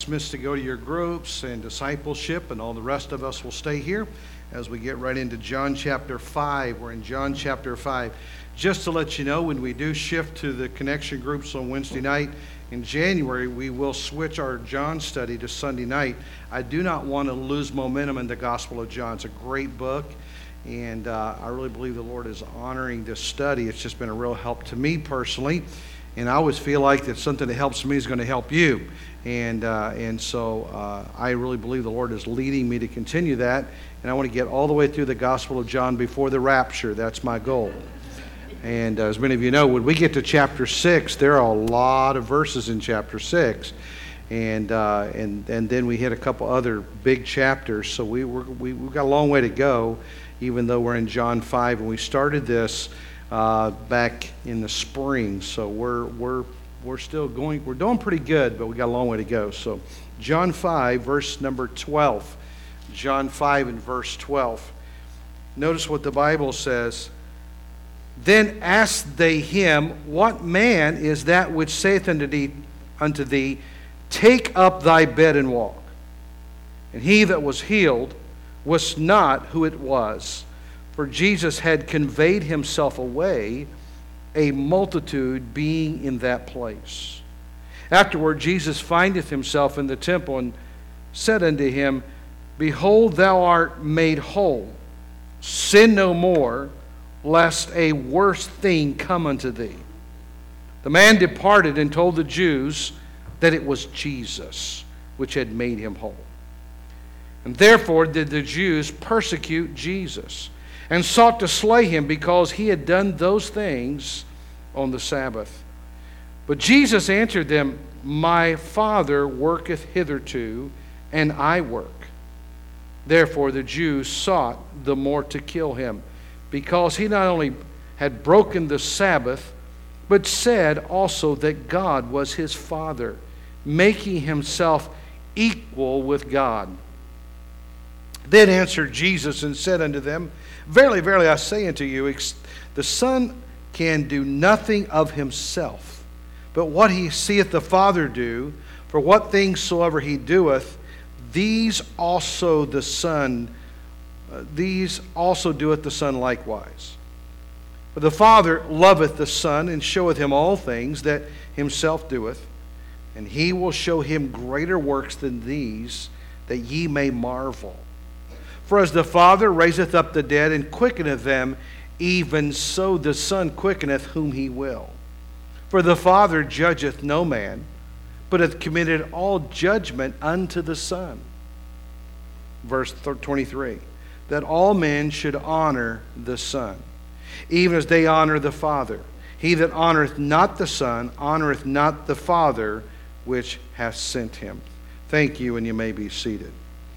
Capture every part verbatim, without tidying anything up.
dismissed to go to your groups and discipleship, and all the rest of us will stay here as we get right into John chapter five. We're in John chapter five. Just to let you know, when we do shift to the connection groups on Wednesday night in January, we will switch our John study to Sunday night. I do not want to lose momentum in the Gospel of John. It's a great book, and uh, I really believe the Lord is honoring this study. It's just been a real help to me personally, and I always feel like that something that helps me is going to help you. And uh, and so uh, I really believe the Lord is leading me to continue that, and I want to get all the way through the Gospel of John before the rapture. That's my goal. And uh, as many of you know, when we get to chapter six, there are a lot of verses in chapter six, and uh, and and then we hit a couple other big chapters. So we we're, we we've got a long way to go, even though we're in John five, and we started this uh, back in the spring. So we're we're we're still going. We're doing pretty good, but we got a long way to go. So John five, verse number twelve. John five and verse twelve. Notice what the Bible says. Then asked they him, What man is that which saith unto thee, unto thee, Take up thy bed and walk? And he that was healed was not who it was, for Jesus had conveyed himself away, a multitude being in that place. Afterward Jesus findeth himself in the temple, and said unto him, Behold, thou art made whole. Sin no more, lest a worse thing come unto thee. The man departed and told the Jews that it was Jesus which had made him whole. And therefore did the Jews persecute Jesus, and sought to slay him, because he had done those things on the Sabbath. But Jesus answered them, My Father worketh hitherto, and I work. Therefore the Jews sought the more to kill him, because he not only had broken the Sabbath, but said also that God was his Father, making himself equal with God. Then answered Jesus and said unto them, Verily, verily, I say unto you, the Son can do nothing of himself, but what he seeth the Father do. For what things soever he doeth, these also the Son Uh, these also doeth the Son likewise. For the Father loveth the Son, and showeth him all things that himself doeth, and he will show him greater works than these, that ye may marvel. For as the Father raiseth up the dead, and quickeneth them, even so the Son quickeneth whom he will. For the Father judgeth no man, but hath committed all judgment unto the Son. Verse twenty-three. That all men should honor the Son, even as they honor the Father. He that honoreth not the Son honoreth not the Father which hath sent him. Thank you, and you may be seated.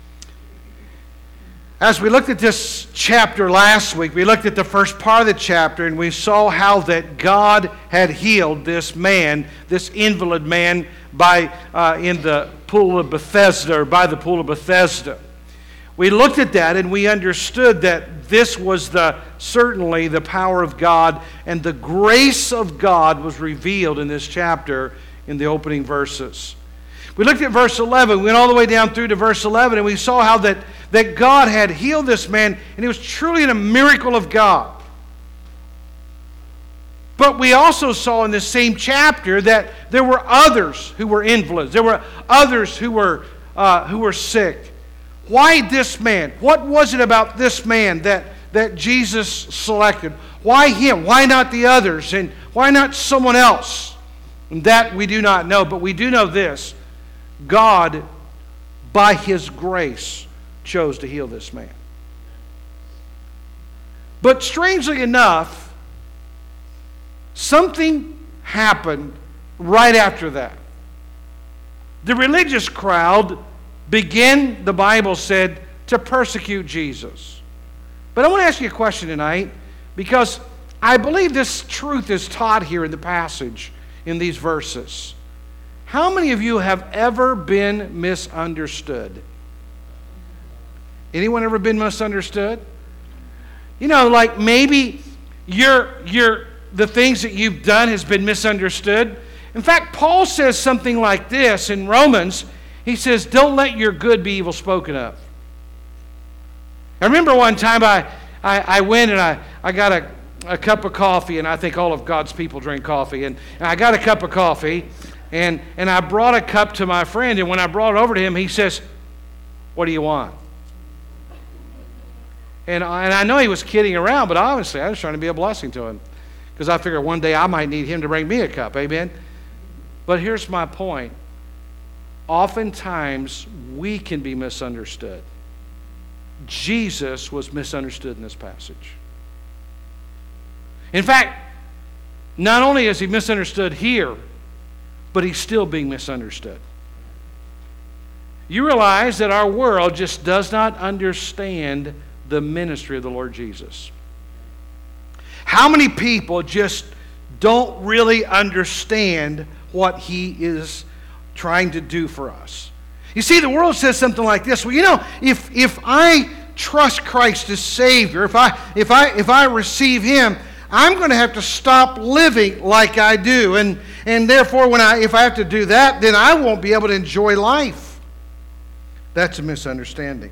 As we looked at this chapter last week, we looked at the first part of the chapter, and we saw how that God had healed this man, this invalid man, by uh, in the pool of Bethesda, or by the pool of Bethesda. We looked at that, and we understood that this was the certainly the power of God, and the grace of God was revealed in this chapter in the opening verses. We looked at verse eleven. We went all the way down through to verse eleven, and we saw how that, that God had healed this man, and it was truly a miracle of God. But we also saw in this same chapter that there were others who were invalids. There were others who were uh, who were sick. Why this man? What was it about this man that, that Jesus selected? Why him? Why not the others? And why not someone else? And that we do not know, but we do know this. God, by his grace, chose to heal this man. But strangely enough, something happened right after that. The religious crowd began, the Bible said, to persecute Jesus. But I want to ask you a question tonight, because I believe this truth is taught here in the passage, in these verses. How many of you have ever been misunderstood? Anyone ever been misunderstood? You know, like maybe your, your, the things that you've done has been misunderstood. In fact, Paul says something like this in Romans. He says, don't let your good be evil spoken of. I remember one time I, I, I went and I, I got a, a cup of coffee, and I think all of God's people drink coffee. And, and I got a cup of coffee, and, and I brought a cup to my friend, and when I brought it over to him, he says, what do you want? And I, and I know he was kidding around, but obviously I was trying to be a blessing to him, because I figured one day I might need him to bring me a cup, amen? But here's my point. Oftentimes, we can be misunderstood. Jesus was misunderstood in this passage. In fact, not only is he misunderstood here, but he's still being misunderstood. You realize that our world just does not understand the ministry of the Lord Jesus. How many people just don't really understand what he is trying to do for us? You see, the world says something like this. Well, you know, if if I trust Christ as Savior, if I if I if I receive him, I'm going to have to stop living like I do, and and therefore, when I if I have to do that, then I won't be able to enjoy life. That's a misunderstanding.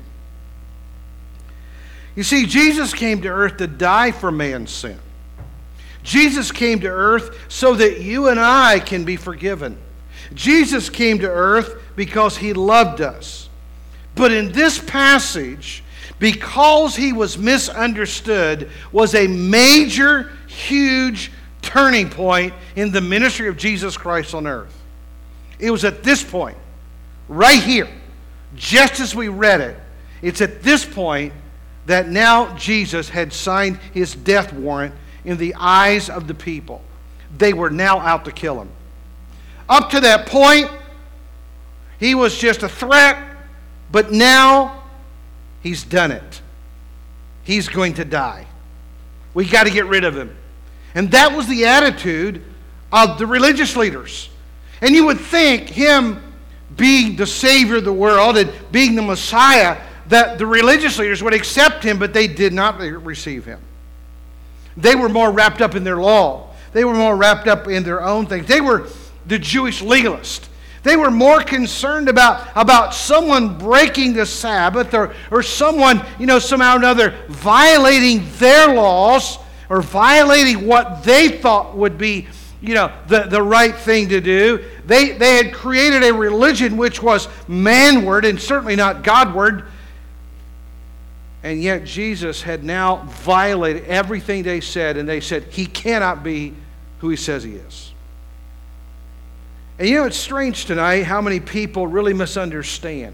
You see, Jesus came to earth to die for man's sin. Jesus came to earth so that you and I can be forgiven. Jesus came to earth because he loved us. But in this passage, because he was misunderstood, was a major, huge turning point in the ministry of Jesus Christ on earth. It was at this point, right here, just as we read it, it's at this point that now Jesus had signed his death warrant in the eyes of the people. They were now out to kill him. Up to that point, he was just a threat, but now he's done it. He's going to die. We got to get rid of him. And that was the attitude of the religious leaders. And you would think him being the Savior of the world and being the Messiah, that the religious leaders would accept him, but they did not receive him. They were more wrapped up in their law. They were more wrapped up in their own things. They were the Jewish legalists. They were more concerned about, about someone breaking the Sabbath, or, or someone, you know, somehow or another violating their laws, or violating what they thought would be, you know, the, the right thing to do. They, they had created a religion which was manward and certainly not Godward. And yet Jesus had now violated everything they said, and they said he cannot be who he says he is. And you know, it's strange tonight how many people really misunderstand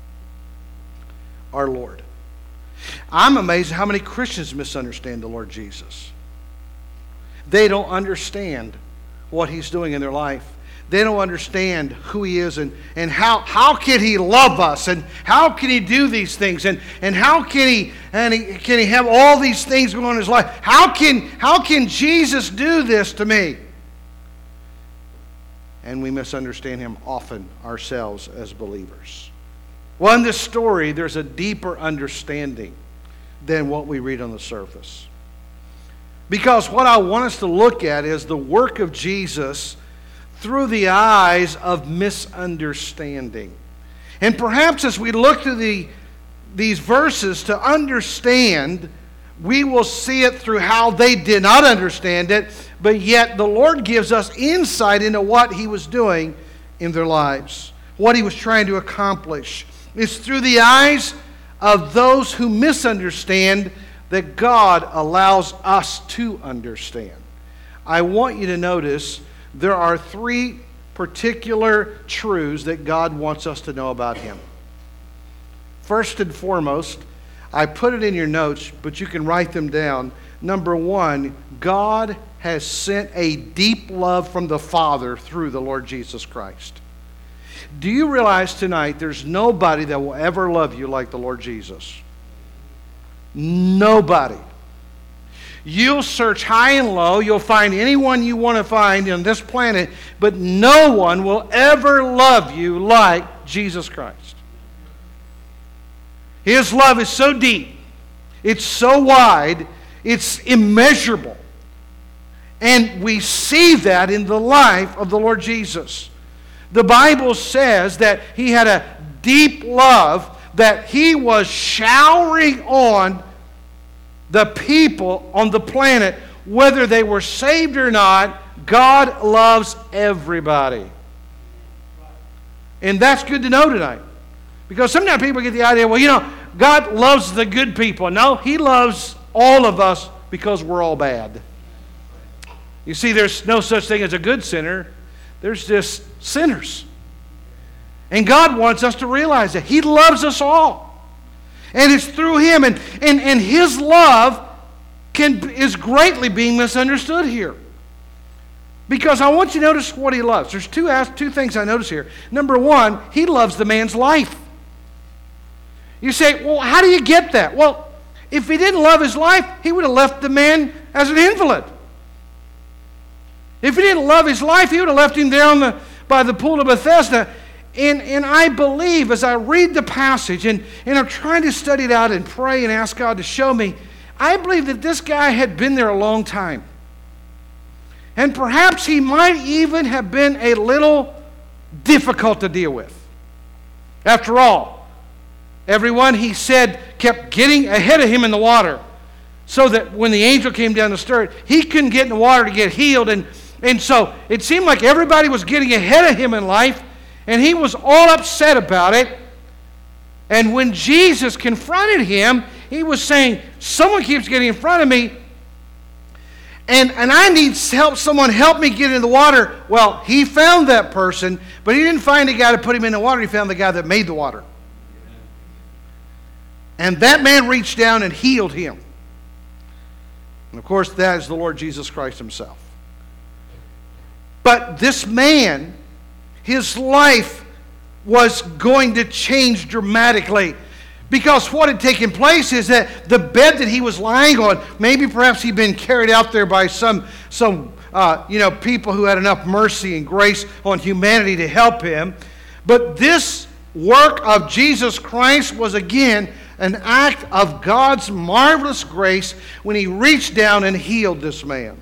our Lord. I'm amazed at how many Christians misunderstand the Lord Jesus. They don't understand what he's doing in their life. They don't understand who he is, and, and how, how can he love us, and how can he do these things, and, and how can he and he, can he have all these things going on in his life? How can, how can Jesus do this to me? And we misunderstand him often ourselves as believers. Well, in this story, there's a deeper understanding than what we read on the surface. Because what I want us to look at is the work of Jesus through the eyes of misunderstanding. And perhaps as we look to the, these verses to understand, we will see it through how they did not understand it, but yet the Lord gives us insight into what he was doing in their lives, what he was trying to accomplish. It's through the eyes of those who misunderstand that God allows us to understand. I want you to notice there are three particular truths that God wants us to know about him. First and foremost, I put it in your notes, but you can write them down. Number one, God has sent a deep love from the Father through the Lord Jesus Christ. Do you realize tonight there's nobody that will ever love you like the Lord Jesus? Nobody. You'll search high and low. You'll find anyone you want to find on this planet, but no one will ever love you like Jesus Christ. His love is so deep. It's so wide. It's immeasurable. And we see that in the life of the Lord Jesus. The Bible says that he had a deep love that he was showering on the people on the planet, whether they were saved or not. God loves everybody. And that's good to know tonight. Because sometimes people get the idea, well, you know, God loves the good people. No, He loves all of us because we're all bad. You see, there's no such thing as a good sinner. There's just sinners. And God wants us to realize that He loves us all. And it's through Him. And, and, and His love can, is greatly being misunderstood here. Because I want you to notice what He loves. There's two, two things I notice here. Number one, He loves the man's life. You say, well, how do you get that? Well, if He didn't love his life, He would have left the man as an invalid. If He didn't love his life, He would have left him there on the, by the pool of Bethesda. And, and I believe, as I read the passage, and, and I'm trying to study it out and pray and ask God to show me, I believe that this guy had been there a long time. And perhaps he might even have been a little difficult to deal with. After all, everyone, he said, kept getting ahead of him in the water, so that when the angel came down to stir it, he couldn't get in the water to get healed. And, and so it seemed like everybody was getting ahead of him in life, and he was all upset about it. And when Jesus confronted him, He was saying, someone keeps getting in front of me, and, and I need help. Someone help me get in the water. Well, He found that person, but He didn't find a guy to put him in the water. He found the guy that made the water. And that man reached down and healed him. And of course, that is the Lord Jesus Christ Himself. But this man, his life was going to change dramatically. Because what had taken place is that the bed that he was lying on, maybe perhaps he'd been carried out there by some, some uh, you know, people who had enough mercy and grace on humanity to help him. But this work of Jesus Christ was again an act of God's marvelous grace when He reached down and healed this man.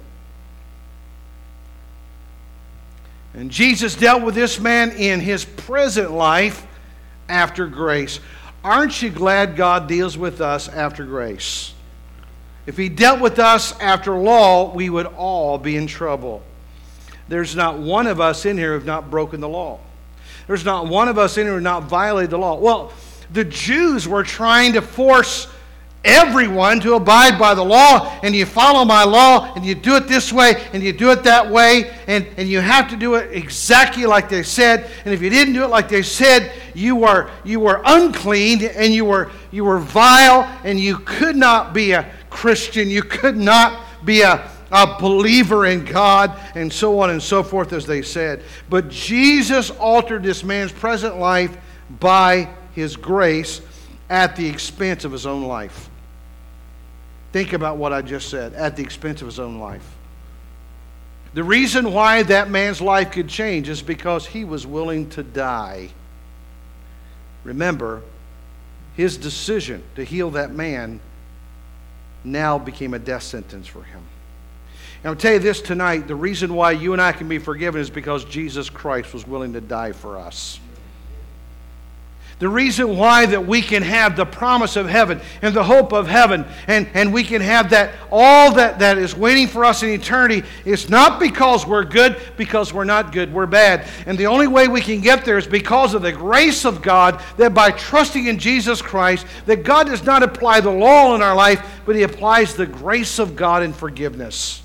And Jesus dealt with this man in His present life after grace. Aren't you glad God deals with us after grace? If He dealt with us after law, we would all be in trouble. There's not one of us in here who have not broken the law. There's not one of us in here who have not violated the law. Well, the Jews were trying to force everyone to abide by the law, and you follow my law, and you do it this way, and you do it that way, and, and you have to do it exactly like they said. And if you didn't do it like they said, you were you were unclean, and you were you were vile, and you could not be a Christian. You could not be a, a believer in God, and so on and so forth, as they said. But Jesus altered this man's present life by His grace at the expense of his own life. Think about what I just said, at the expense of his own life. The reason why that man's life could change is because he was willing to die. Remember, his decision to heal that man now became a death sentence for him. And I'll tell you this tonight, the reason why you and I can be forgiven is because Jesus Christ was willing to die for us. The reason why that we can have the promise of heaven and the hope of heaven, and, and we can have that all that, that is waiting for us in eternity, is not because we're good, because we're not good, we're bad. And the only way we can get there is because of the grace of God, that by trusting in Jesus Christ, that God does not apply the law in our life, but He applies the grace of God in forgiveness.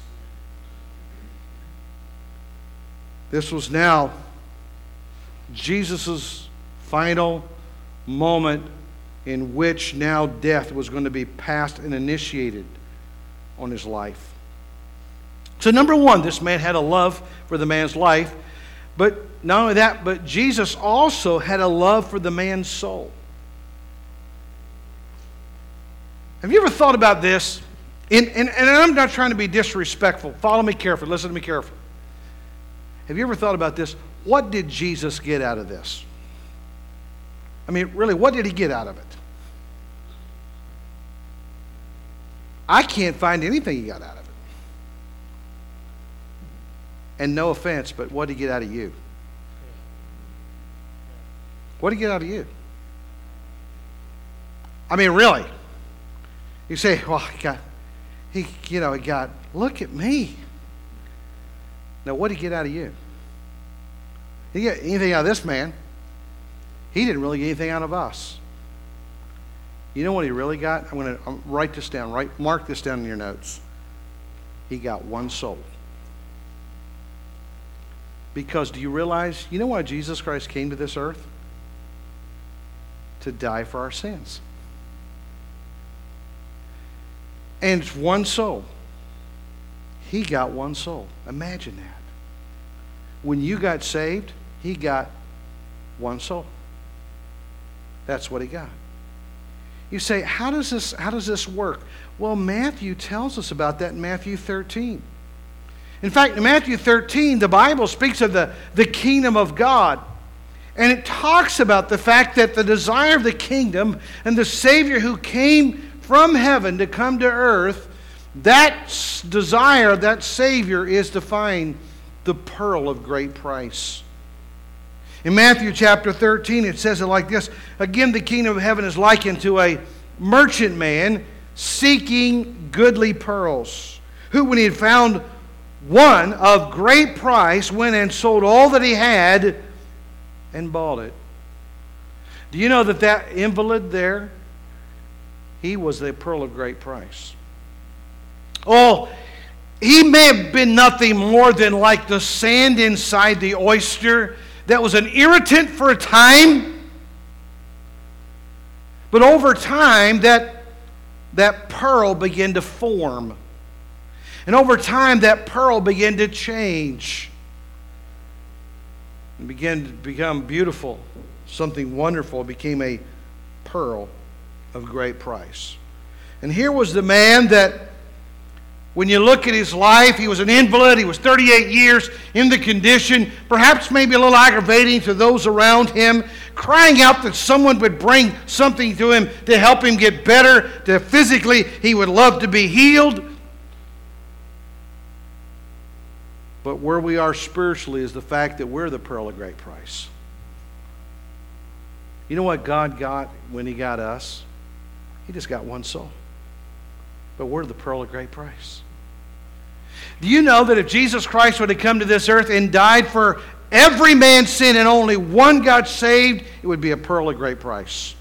This was now Jesus' final moment in which now death was going to be passed and initiated on his life. So number one, this man had a love for the man's life, but not only that, but Jesus also had a love for the man's soul. Have you ever thought about this? And, and, and I'm not trying to be disrespectful. Follow me carefully. Listen to me carefully. Have you ever thought about this? What did Jesus get out of this? I mean, really, what did He get out of it? I can't find anything He got out of it. And no offense, but what did He get out of you? What did he get out of you? I mean, really. You say, well, he got, he, you know, he got, look at me. Now, what did he get out of you? He didn't get anything out of this man. He didn't really get anything out of us. You know what he really got? I'm going to write this down. Write, mark this down in your notes. He got one soul. Because do you realize, you know why Jesus Christ came to this earth? To die for our sins. And it's one soul. He got one soul. Imagine that. When you got saved, he got one soul. That's what he got. You say, how does this, how does this work? Well, Matthew tells us about that in Matthew thirteen. In fact, in Matthew thirteen, the Bible speaks of the, the kingdom of God. And it talks about the fact that the desire of the kingdom and the Savior who came from heaven to come to earth, that desire, that Savior is to find the pearl of great price. In Matthew chapter thirteen, it says it like this. Again, the kingdom of heaven is likened to a merchant man seeking goodly pearls, who, when he had found one of great price, went and sold all that he had and bought it. Do you know that that invalid there, he was the pearl of great price? Oh, he may have been nothing more than like the sand inside the oyster that was an irritant for a time. But over time, that, that pearl began to form. And over time, that pearl began to change. And began to become beautiful. Something wonderful. It became a pearl of great price. And here was the man that, when you look at his life, he was an invalid. He was thirty-eight years in the condition, perhaps maybe a little aggravating to those around him, crying out that someone would bring something to him to help him get better, to physically he would love to be healed. But where we are spiritually is the fact that we're the pearl of great price. You know what God got when he got us? He just got one soul. But we're the pearl of great price. Do you know that if Jesus Christ would have come to this earth and died for every man's sin and only one got saved, it would be a pearl of great price.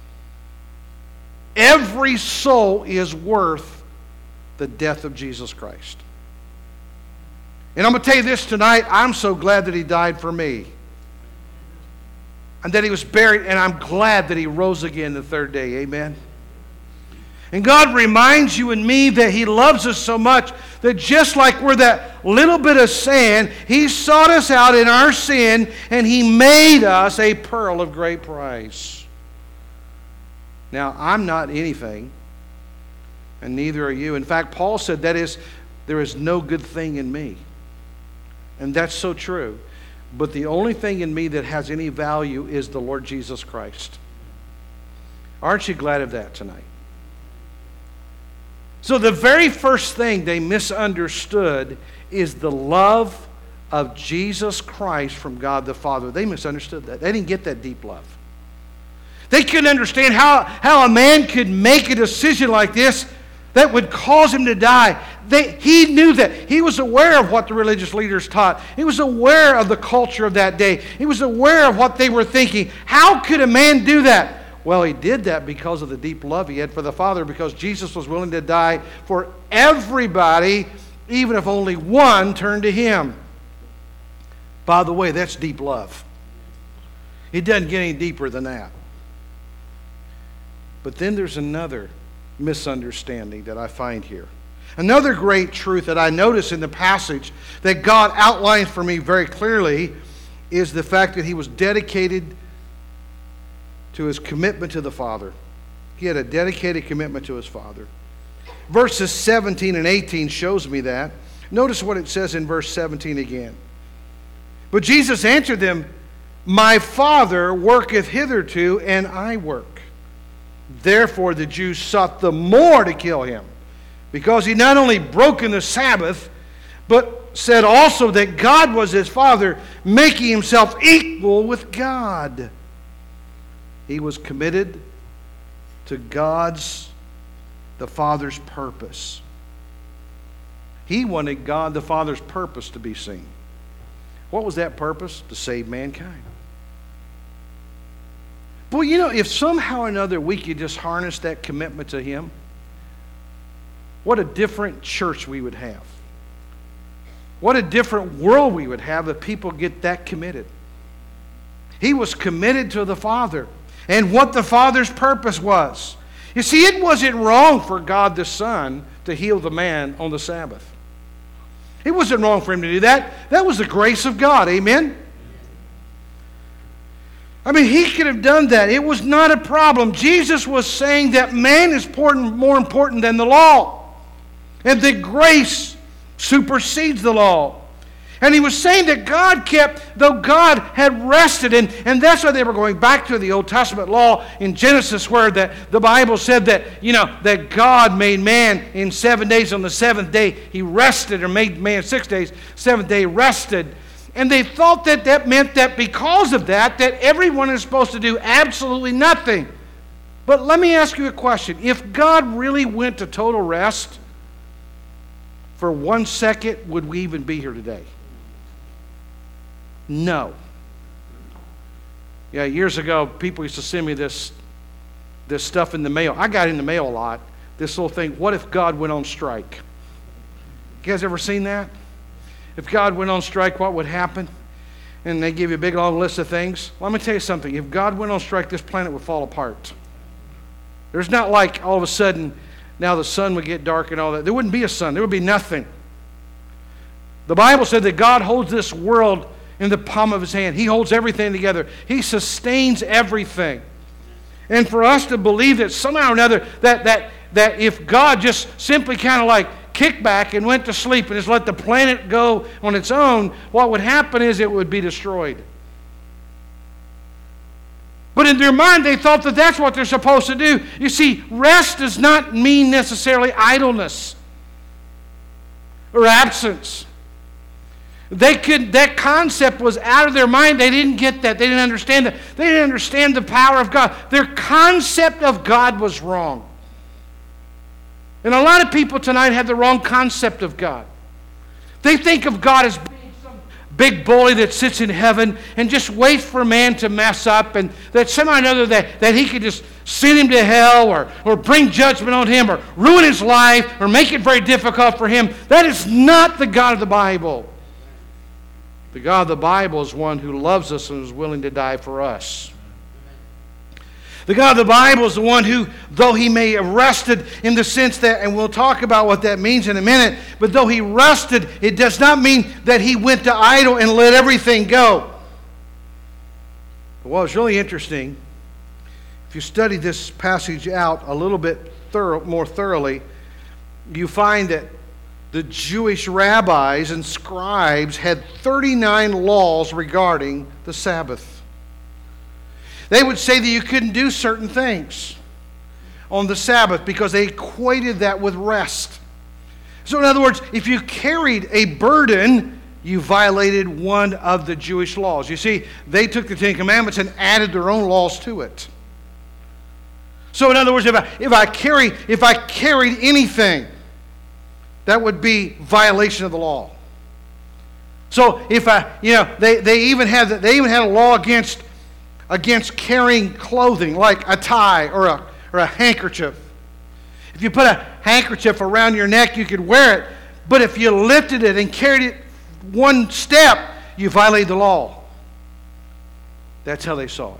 Every soul is worth the death of Jesus Christ. And I'm going to tell you this tonight, I'm so glad that he died for me. And that he was buried, and I'm glad that he rose again the third day. Amen. And God reminds you and me that he loves us so much that just like we're that little bit of sand, he sought us out in our sin and he made us a pearl of great price. Now, I'm not anything, and neither are you. In fact, Paul said that is, there is no good thing in me. And that's so true. But the only thing in me that has any value is the Lord Jesus Christ. Aren't you glad of that tonight? So the very first thing they misunderstood is the love of Jesus Christ from God the Father. They misunderstood that. They didn't get that deep love. They couldn't understand how, how a man could make a decision like this that would cause him to die. They, he knew that. He was aware of what the religious leaders taught. He was aware of the culture of that day. He was aware of what they were thinking. How could a man do that? Well, he did that because of the deep love he had for the Father, because Jesus was willing to die for everybody, even if only one turned to him. By the way, that's deep love. It doesn't get any deeper than that. But then there's another misunderstanding that I find here. Another great truth that I notice in the passage that God outlines for me very clearly is the fact that he was dedicated to his commitment to the Father. He had a dedicated commitment to his Father. Verses seventeen and eighteen shows me that. Notice what it says in verse seventeen again. But Jesus answered them, "My Father worketh hitherto, and I work." Therefore the Jews sought the more to kill him, because he not only broken the Sabbath, but said also that God was his Father, making himself equal with God. He was committed to God's, the Father's purpose. He wanted God the Father's purpose to be seen. What was that purpose? To save mankind. Boy, you know, if somehow or another we could just harness that commitment to Him, what a different church we would have. What a different world we would have if people get that committed. He was committed to the Father and what the Father's purpose was. You see, it wasn't wrong for God the Son to heal the man on the Sabbath. It wasn't wrong for Him to do that. That was the grace of God. Amen? I mean, He could have done that. It was not a problem. Jesus was saying that man is more important than the law, and that grace supersedes the law. And He was saying that God kept, though God had rested, and, and that's why they were going back to the Old Testament law in Genesis, where that the Bible said that, you know, that God made man in seven days. On the seventh day He rested, or made man six days, seventh day rested. And they thought that that meant that because of that, that everyone is supposed to do absolutely nothing. But let me ask you a question. If God really went to total rest for one second, would we even be here today? No. Yeah, years ago, people used to send me this, this stuff in the mail. I got in the mail a lot. This little thing, what if God went on strike? You guys ever seen that? If God went on strike, what would happen? And they give you a big long list of things. Well, let me tell you something. If God went on strike, this planet would fall apart. There's not like all of a sudden now the sun would get dark and all that. There wouldn't be a sun. There would be nothing. The Bible said that God holds this world in the palm of His hand. He holds everything together. He sustains everything. And for us to believe that somehow or another, that, that, that if God just simply kind of like kicked back and went to sleep and just let the planet go on its own, what would happen is it would be destroyed. But in their mind, they thought that that's what they're supposed to do. You see, rest does not mean necessarily idleness or absence. They could, that concept was out of their mind. They didn't get that. They didn't understand that. They didn't understand the power of God. Their concept of God was wrong. And a lot of people tonight have the wrong concept of God. They think of God as being some big bully that sits in heaven and just waits for man to mess up, and that somehow or another that, that He could just send him to hell, or, or bring judgment on him, or ruin his life, or make it very difficult for him. That is not the God of the Bible. The God of the Bible is one who loves us and is willing to die for us. The God of the Bible is the one who, though He may have rested in the sense that, and we'll talk about what that means in a minute, but though He rested, it does not mean that He went to idle and let everything go. But what was really interesting, if you study this passage out a little bit thorough, more thoroughly, you find that the Jewish rabbis and scribes had thirty-nine laws regarding the Sabbath. They would say that you couldn't do certain things on the Sabbath because they equated that with rest. So in other words, if you carried a burden, you violated one of the Jewish laws. You see, they took the Ten Commandments and added their own laws to it. So in other words, if I, if I, carry, if I carried anything, that would be violation of the law. So if I, you know, they, they even had they even had a law against against carrying clothing like a tie or a or a handkerchief. If you put a handkerchief around your neck, you could wear it, but if you lifted it and carried it one step, you violated the law. That's how they saw it.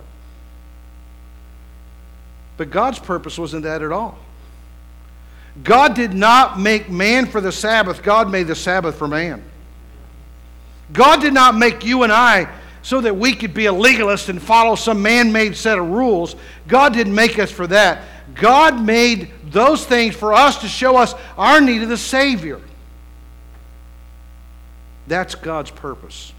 But God's purpose wasn't that at all. God did not make man for the Sabbath. God made the Sabbath for man. God did not make you and I so that we could be a legalist and follow some man-made set of rules. God didn't make us for that. God made those things for us to show us our need of the Savior. That's God's purpose.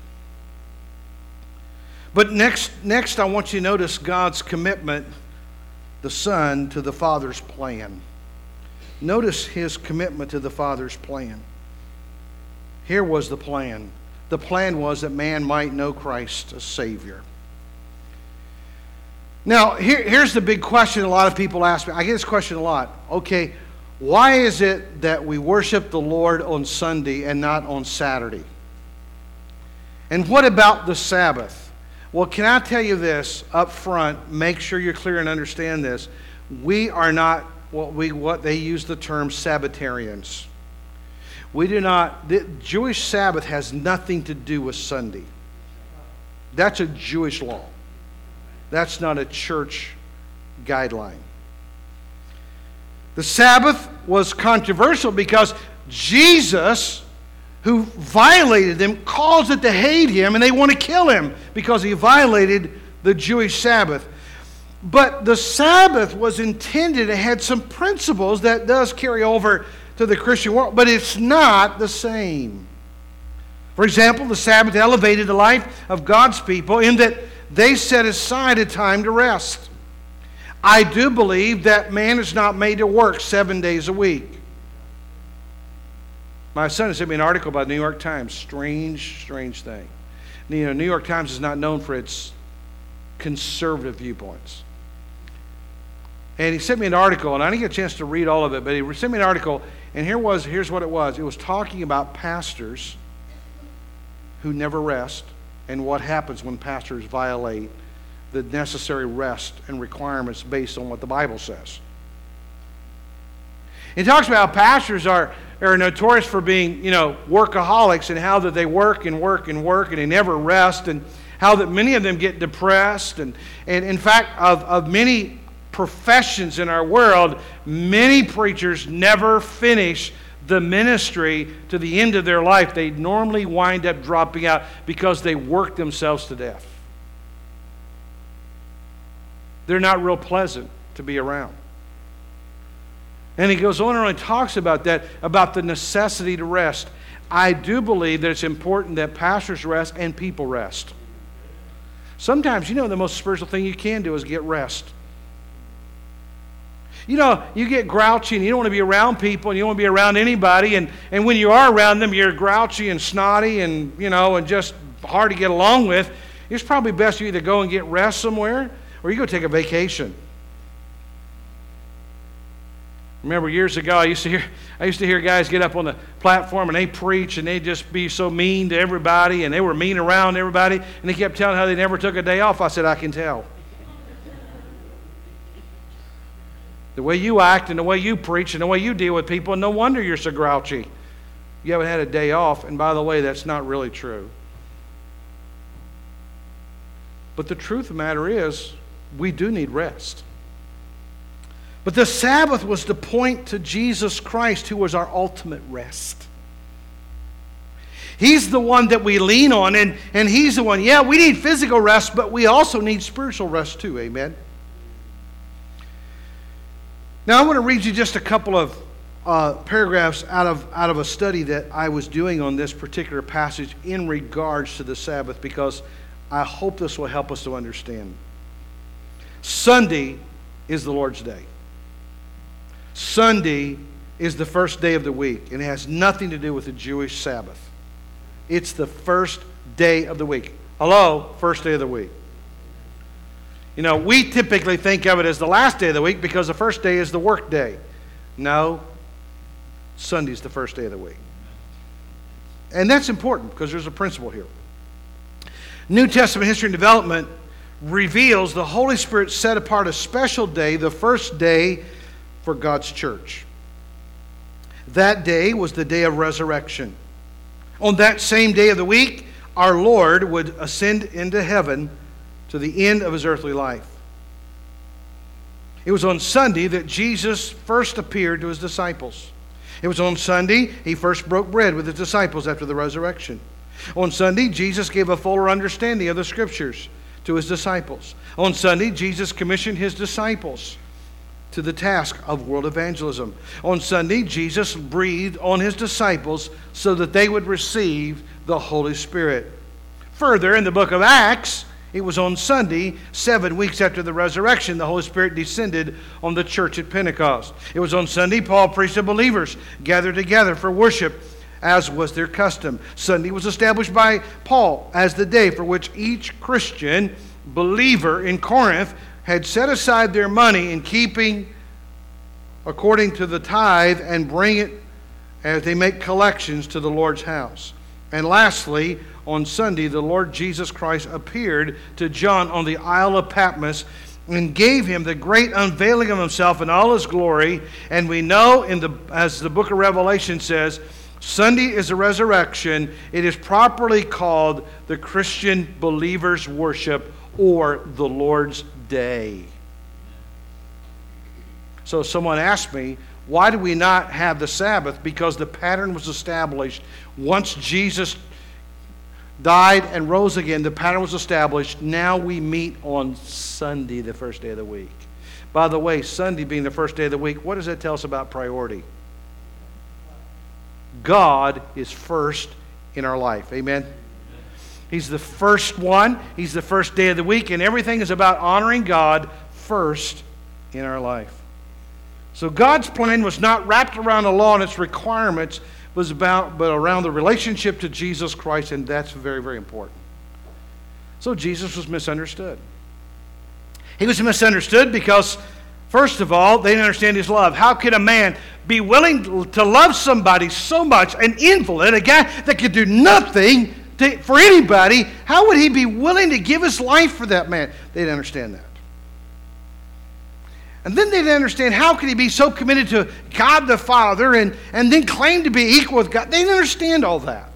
But next, next I want you to notice God's commitment, the Son, to the Father's plan. Notice His commitment to the Father's plan. Here was the plan. The plan was that man might know Christ as Savior. Now, here, here's the big question a lot of people ask me. I get this question a lot. Okay, why is it that we worship the Lord on Sunday and not on Saturday? And what about the Sabbath? Well, can I tell you this up front? Make sure you're clear and understand this. We are not what we what they use the term Sabbatarians. We do not. The Jewish Sabbath has nothing to do with Sunday. That's a Jewish law. That's not a church guideline. The Sabbath was controversial because Jesus, who violated them, caused it to hate him, and they want to kill him because he violated the Jewish Sabbath. But the Sabbath was intended, it had some principles that does carry over to the Christian world, but it's not the same. For example, the Sabbath elevated the life of God's people in that they set aside a time to rest. I do believe that man is not made to work seven days a week. My son sent me an article by the New York Times. Strange, strange thing. You know, New York Times is not known for its conservative viewpoints. And he sent me an article, and I didn't get a chance to read all of it, but he sent me an article, and here was here's what it was. It was talking about pastors who never rest and what happens when pastors violate the necessary rest and requirements based on what the Bible says. It talks about how pastors are, are notorious for being, you know, workaholics, and how that they work and work and work and they never rest, and how that many of them get depressed. And, and in fact, of, of many professions in our world, many preachers never finish the ministry to the end of their life. They normally wind up dropping out because they work themselves to death. They're not real pleasant to be around. And he goes on and on and talks about that, about the necessity to rest. I do believe that it's important that pastors rest and people rest. Sometimes, you know, the most spiritual thing you can do is get rest. You know, you get grouchy and you don't want to be around people and you don't want to be around anybody. And, and when you are around them, you're grouchy and snotty and, you know, and just hard to get along with. It's probably best you either go and get rest somewhere or you go take a vacation. Remember years ago, I used to hear I used to hear guys get up on the platform and they preach and they'd just be so mean to everybody, and they were mean around everybody, and they kept telling how they never took a day off. I said, I can tell. The way you act and the way you preach and the way you deal with people, no wonder you're so grouchy. You haven't had a day off, and by the way, that's not really true. But the truth of the matter is, we do need rest. But the Sabbath was to point to Jesus Christ, who was our ultimate rest. He's the one that we lean on, and, and He's the one. Yeah, we need physical rest, but we also need spiritual rest too. Amen? Now, I want to read you just a couple of uh, paragraphs out of, out of a study that I was doing on this particular passage in regards to the Sabbath, because I hope this will help us to understand. Sunday is the Lord's day. Sunday is the first day of the week, and it has nothing to do with the Jewish Sabbath. It's the first day of the week. Hello, first day of the week. You know, we typically think of it as the last day of the week because the first day is the work day. No, Sunday's the first day of the week. And that's important because there's a principle here. New Testament history and development reveals the Holy Spirit set apart a special day, the first day for God's church. That day was the day of resurrection. On that same day of the week, our Lord would ascend into heaven to the end of His earthly life. It was on Sunday that Jesus first appeared to His disciples. It was on Sunday He first broke bread with His disciples after the resurrection. On Sunday, Jesus gave a fuller understanding of the Scriptures to His disciples. On Sunday, Jesus commissioned His disciples to the task of world evangelism. On Sunday, Jesus breathed on His disciples so that they would receive the Holy Spirit. Further, in the book of Acts, it was on Sunday, seven weeks after the resurrection, the Holy Spirit descended on the church at Pentecost. It was on Sunday, Paul preached to believers gathered together for worship, as was their custom. Sunday was established by Paul as the day for which each Christian believer in Corinth had set aside their money in keeping according to the tithe and bring it as they make collections to the Lord's house. And lastly, on Sunday, the Lord Jesus Christ appeared to John on the Isle of Patmos and gave him the great unveiling of himself in all his glory. And we know, in the as the book of Revelation says, Sunday is the resurrection. It is properly called the Christian believer's worship, or the Lord's Day. So someone asked me, why do we not have the Sabbath? Because the pattern was established. Once Jesus died and rose again, the pattern was established. Now we meet on Sunday, the first day of the week. By the way, Sunday being the first day of the week, what does that tell us about priority? God is first in our life. Amen? He's the first one. He's the first day of the week, and everything is about honoring God first in our life. So God's plan was not wrapped around the law and its requirements, was about, but around the relationship to Jesus Christ, and that's very, very important. So Jesus was misunderstood. He was misunderstood because, first of all, they didn't understand his love. How could a man be willing to love somebody so much, an invalid, a guy that could do nothing to, for anybody? How would he be willing to give his life for that man? They didn't understand that. And then they didn't understand, how could he be so committed to God the Father and, and then claim to be equal with God? They didn't understand all that.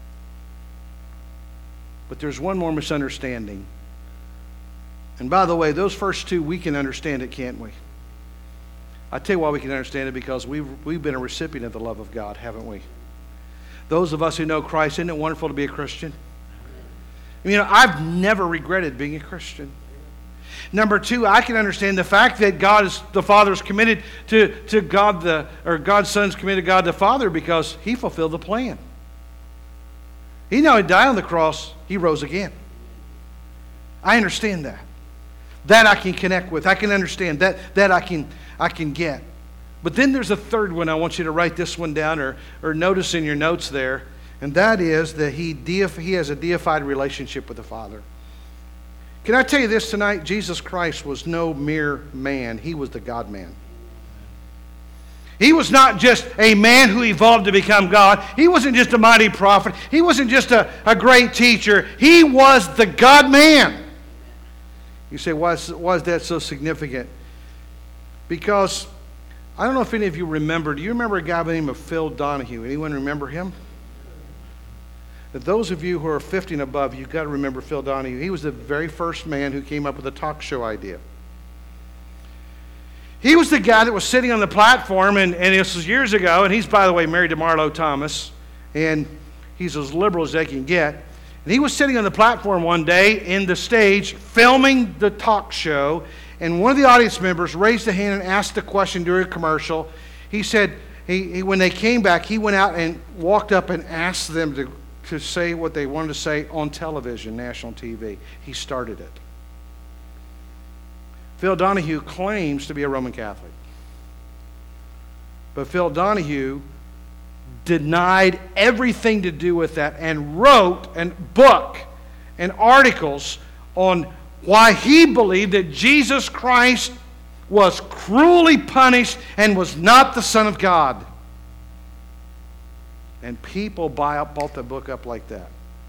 But there's one more misunderstanding. And by the way, those first two, we can understand it, can't we? I tell you why we can understand it, because we've, we've been a recipient of the love of God, haven't we? Those of us who know Christ, isn't it wonderful to be a Christian? You know, I've never regretted being a Christian. Number two, I can understand the fact that God is, the Father is committed to, to God the, or God's Son is committed to God the Father, because He fulfilled the plan. He not only died on the cross, He rose again. I understand that. That I can connect with. I can understand. That, that I can, I can get. But then there's a third one. I want you to write this one down, or, or notice in your notes there. And that is that he, deif- he has a deified relationship with the Father. Can I tell you this tonight? Jesus Christ was no mere man. He was the God-man. He was not just a man who evolved to become God. He wasn't just a mighty prophet. He wasn't just a, a great teacher. He was the God-man. You say, why is, why is that so significant? Because, I don't know if any of you remember, do you remember a guy by the name of Phil Donahue? Anyone remember him? Those of you who are fifty and above, you've got to remember Phil Donahue. He was the very first man who came up with a talk show idea. He was the guy that was sitting on the platform, and, and this was years ago, and he's, by the way, married to Marlo Thomas, and he's as liberal as they can get. And he was sitting on the platform one day in the stage, filming the talk show, and one of the audience members raised a hand and asked a question during a commercial. He said, he, he, when they came back, he went out and walked up and asked them to to say what they wanted to say on television, national T V. He started it. Phil Donahue claims to be a Roman Catholic. But Phil Donahue denied everything to do with that and wrote a book and articles on why he believed that Jesus Christ was cruelly punished and was not the Son of God. And people buy up, bought the book up like that.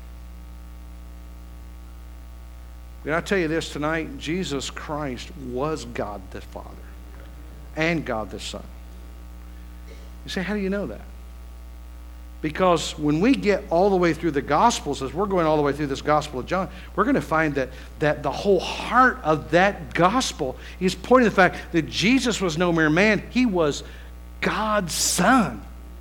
Can I tell you this tonight? Jesus Christ was God the Father and God the Son. You say, how do you know that? Because when we get all the way through the Gospels, as we're going all the way through this Gospel of John, we're going to find that, that the whole heart of that Gospel is pointing to the fact that Jesus was no mere man. He was God's Son.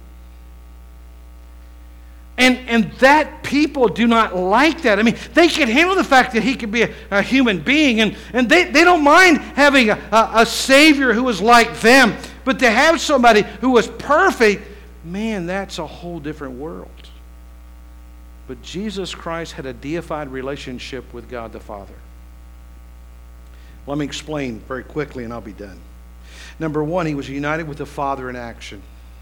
And, and that people do not like that. I mean, they can handle the fact that he could be a, a human being, and, and they, they don't mind having a, a, a Savior who is like them. But to have somebody who was perfect, man, that's a whole different world. But Jesus Christ had a deified relationship with God the Father. Let me explain very quickly and I'll be done. Number one, he was united with the Father in action.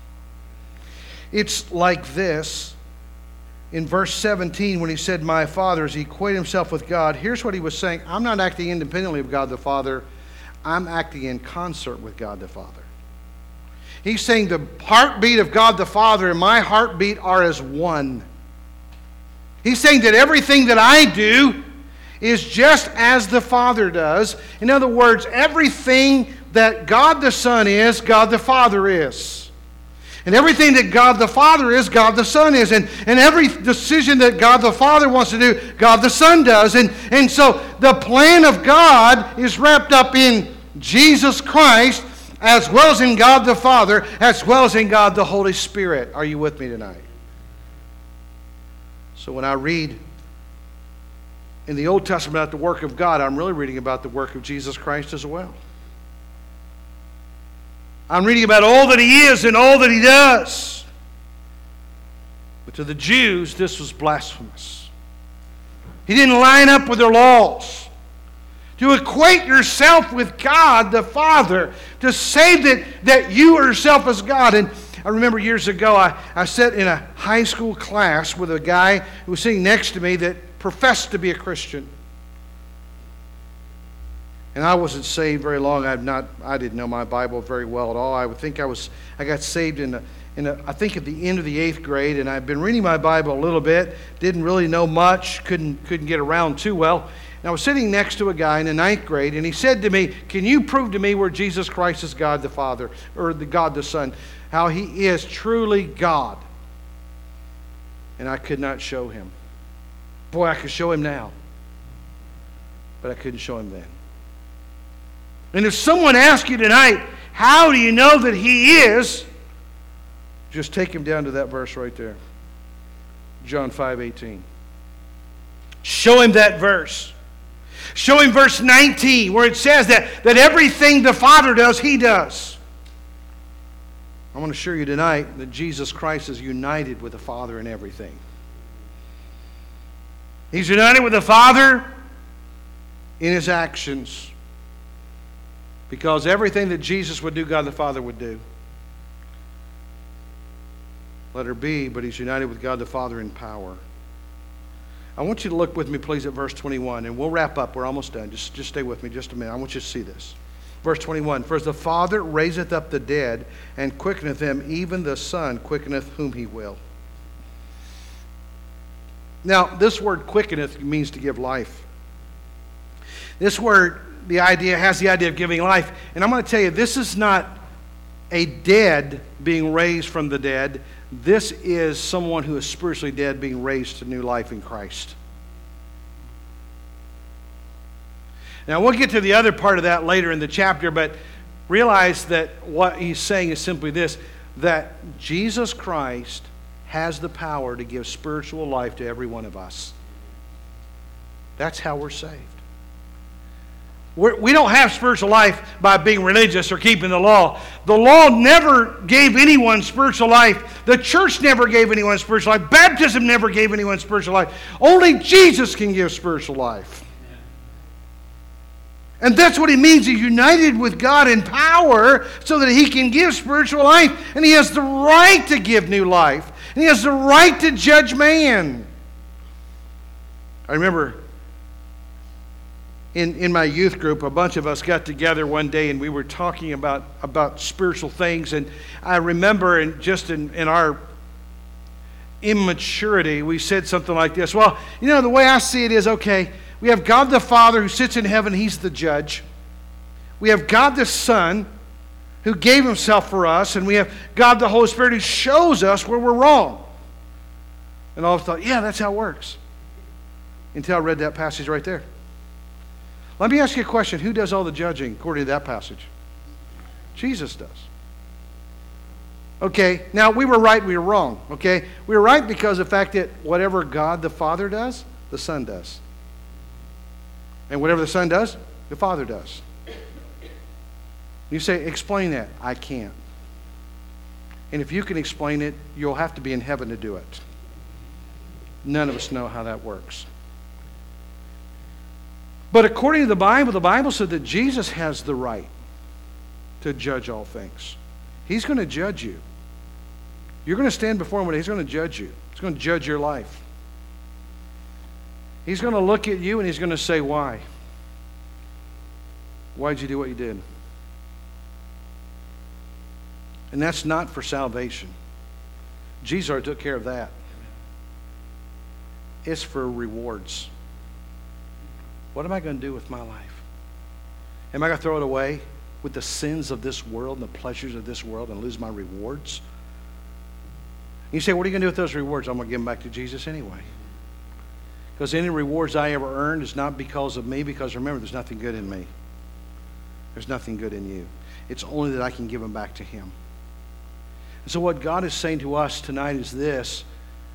It's like this. In verse seventeen, when he said, my Father, as he equated himself with God, here's what he was saying. I'm not acting independently of God the Father. I'm acting in concert with God the Father. He's saying the heartbeat of God the Father and my heartbeat are as one. He's saying that everything that I do is just as the Father does. In other words, everything that God the Son is, God the Father is. And everything that God the Father is, God the Son is. And, and every decision that God the Father wants to do, God the Son does. And, and so the plan of God is wrapped up in Jesus Christ, as well as in God the Father, as well as in God the Holy Spirit. Are you with me tonight? So when I read in the Old Testament about the work of God, I'm really reading about the work of Jesus Christ as well. I'm reading about all that He is and all that He does. But to the Jews, this was blasphemous. He didn't line up with their laws. To equate yourself with God the Father, to say that, that you are yourself as God. And I remember years ago, I, I sat in a high school class with a guy who was sitting next to me that professed to be a Christian. And I wasn't saved very long. I've not, I didn't know my Bible very well at all. I would think I was, I got saved in, a, in a, I think at the end of the eighth grade, and I've been reading my Bible a little bit, didn't really know much, couldn't, couldn't get around too well. And I was sitting next to a guy in the ninth grade, and he said to me, can you prove to me where Jesus Christ is God the Father, or the God the Son, how He is truly God? And I could not show him. Boy, I could show him now, but I couldn't show him then. And if someone asks you tonight, how do you know that He is? Just take him down to that verse right there. John five eighteen. Show him that verse. Show him verse nineteen, where it says that, that everything the Father does, He does. I want to assure you tonight that Jesus Christ is united with the Father in everything. He's united with the Father in His actions. Because everything that Jesus would do, God the Father would do. Let her be, but He's united with God the Father in power. I want you to look with me, please, at verse twenty-one, and we'll wrap up. We're almost done. Just, just stay with me just a minute. I want you to see this. Verse twenty-one, for as the Father raiseth up the dead, and quickeneth them, even the Son quickeneth whom He will. Now, this word quickeneth means to give life. This word, the idea, has the idea of giving life. And I'm going to tell you, this is not a dead being raised from the dead. This is someone who is spiritually dead being raised to new life in Christ. Now, we'll get to the other part of that later in the chapter, but realize that what he's saying is simply this, that Jesus Christ has the power to give spiritual life to every one of us. That's how we're saved. We're, we don't have spiritual life by being religious or keeping the law. The law never gave anyone spiritual life. The church never gave anyone spiritual life. Baptism never gave anyone spiritual life. Only Jesus can give spiritual life. And that's what He means. He's united with God in power so that He can give spiritual life. And He has the right to give new life. And He has the right to judge man. I remember in, in my youth group, a bunch of us got together one day and we were talking about, about spiritual things. And I remember in, just in, in our immaturity, we said something like this. Well, you know, the way I see it is, okay, we have God the Father who sits in heaven. He's the judge. We have God the Son who gave Himself for us. And we have God the Holy Spirit who shows us where we're wrong. And I thought, yeah, that's how it works. Until I read that passage right there. Let me ask you a question. Who does all the judging according to that passage? Jesus does. Okay, now we were right, we were wrong. Okay, we were right because of the fact that whatever God the Father does, the Son does. And whatever the Son does, the Father does. You say, explain that. I can't. And if you can explain it, you'll have to be in heaven to do it. None of us know how that works. But according to the Bible, the Bible said that Jesus has the right to judge all things. He's going to judge you. You're going to stand before Him, and He's going to judge you. He's going to judge your life. He's going to look at you, and He's going to say, why? Why'd you do what you did? And that's not for salvation. Jesus already took care of that. It's for rewards. What am I going to do with my life? Am I going to throw it away with the sins of this world and the pleasures of this world and lose my rewards? You say, what are you going to do with those rewards? I'm going to give them back to Jesus anyway. Because any rewards I ever earned is not because of me, because remember, there's nothing good in me. There's nothing good in you. It's only that I can give them back to Him. And so what God is saying to us tonight is this: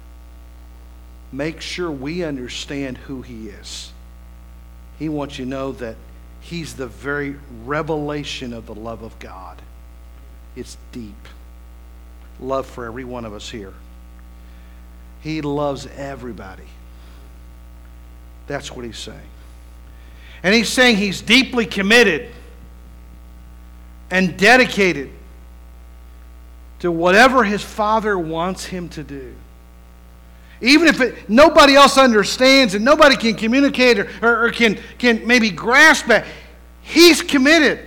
make sure we understand who He is. He wants you to know that He's the very revelation of the love of God. It's deep. Love for every one of us here. He loves everybody. That's what He's saying. And He's saying He's deeply committed and dedicated to whatever His Father wants Him to do. Even if it, nobody else understands and nobody can communicate or, or, or can, can maybe grasp that, He's committed.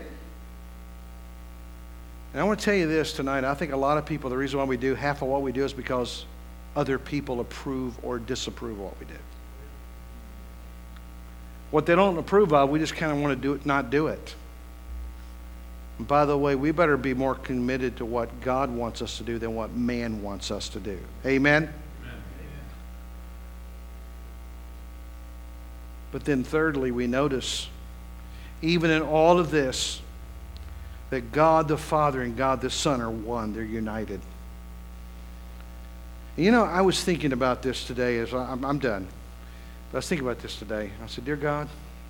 And I want to tell you this tonight. I think a lot of people, the reason why we do half of what we do is because other people approve or disapprove of what we do. What they don't approve of, we just kind of want to do it, not do it. And by the way, we better be more committed to what God wants us to do than what man wants us to do. Amen? Amen. But then thirdly, we notice, even in all of this, that God the Father and God the Son are one. They're united. You know, I was thinking about this today as I, I'm, I'm done. But I was thinking about this today. I said, dear God,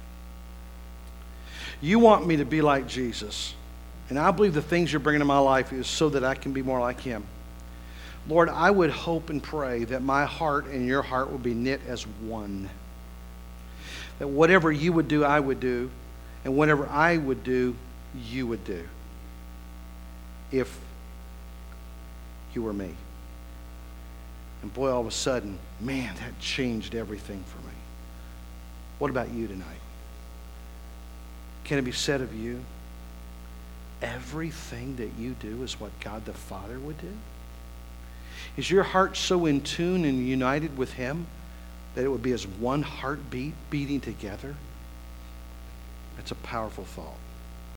you want me to be like Jesus. And I believe the things you're bringing to my life is so that I can be more like Him. Lord, I would hope and pray that my heart and your heart will be knit as one. That whatever you would do, I would do. And whatever I would do, you would do. If you were me. And boy, all of a sudden, man, that changed everything for me. What about you tonight? Can it be said of you, everything that you do is what God the Father would do? Is your heart so in tune and united with Him that it would be as one heartbeat beating together? That's a powerful thought.